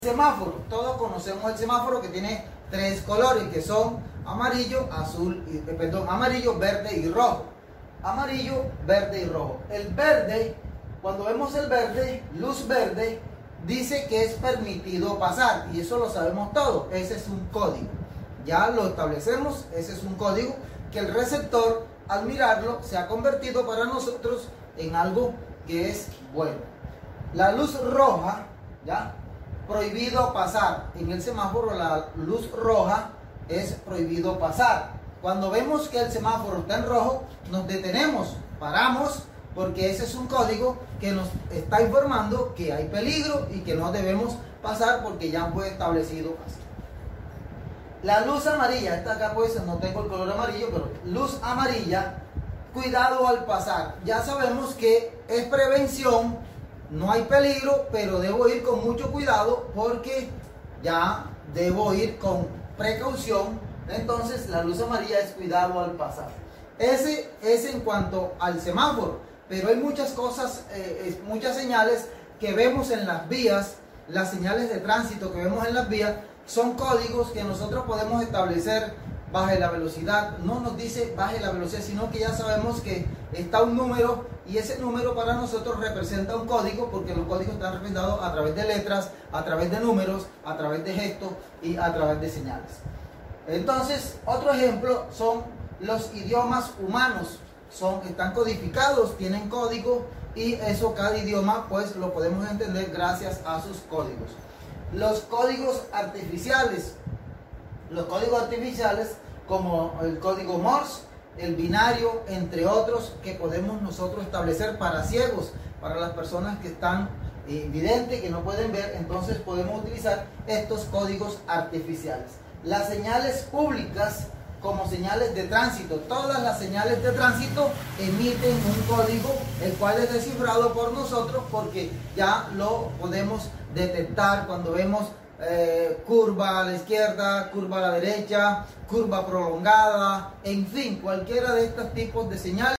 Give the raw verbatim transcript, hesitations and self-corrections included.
Semáforo, todos conocemos el semáforo que tiene tres colores que son amarillo, azul, y, eh, perdón, amarillo, verde y rojo. Amarillo, verde y rojo. El verde, cuando vemos el verde, luz verde, dice que es permitido pasar y eso lo sabemos todos. Ese es un código. Ya lo establecemos, ese es un código que el receptor al mirarlo se ha convertido para nosotros en algo que es bueno. La luz roja, ya. Prohibido pasar. En el semáforo la luz roja es prohibido pasar. Cuando vemos que el semáforo está en rojo, nos detenemos, paramos, porque ese es un código que nos está informando que hay peligro y que no debemos pasar porque ya fue establecido así. La luz amarilla, esta acá pues no tengo el color amarillo, pero luz amarilla, cuidado al pasar. Ya sabemos que es prevención. No hay peligro, pero debo ir con mucho cuidado porque ya debo ir con precaución. Entonces la luz amarilla es cuidado al pasar. Ese es en cuanto al semáforo, pero hay muchas cosas, eh, muchas señales que vemos en las vías. Las señales de tránsito que vemos en las vías son códigos que nosotros podemos establecer. Baje la velocidad, no nos dice baje la velocidad, sino que ya sabemos que está un número y ese número para nosotros representa un código, porque los códigos están representados a través de letras, a través de números, a través de gestos y a través de señales. Entonces, otro ejemplo son los idiomas humanos, son, están codificados, tienen código y eso cada idioma pues lo podemos entender gracias a sus códigos. Los códigos artificiales. Los códigos artificiales como el código Morse, el binario, entre otros, que podemos nosotros establecer para ciegos, para las personas que están invidentes, que no pueden ver, entonces podemos utilizar estos códigos artificiales. Las señales públicas como señales de tránsito, todas las señales de tránsito emiten un código, el cual es descifrado por nosotros porque ya lo podemos detectar cuando vemos Eh, curva a la izquierda, curva a la derecha, curva prolongada, en fin, cualquiera de estos tipos de señales.